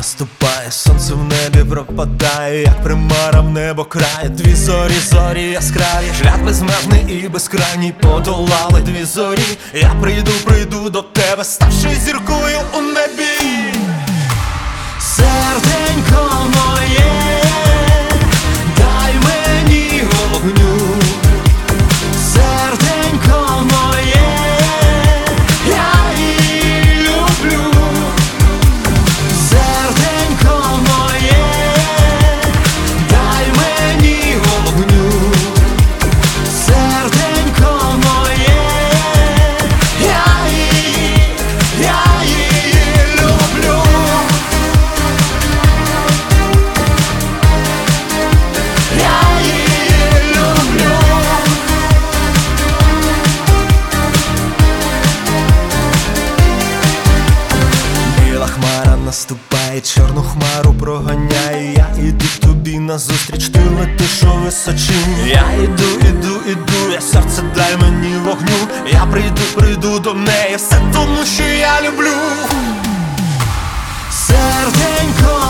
наступає, сонце в небі пропадає, як примара в небо крає. Дві зорі, зорі яскраві, шлях безмежний і безкрайній, подолали дві зорі. Я прийду до тебе, ставши зіркою у небі. Серденько моє, дай мені вогню. Серденько моє, я її люблю. Серденько моє, дай мені вогню. Серденько моє, я її люблю. Я її люблю. Біла хмара наступає, чорну хмару проганяє. Я іду тобі назустріч, ти летиш у височині. Я іду, я серце, дай мені вогню. Я прийду до неї, все тому, що я люблю. Серденько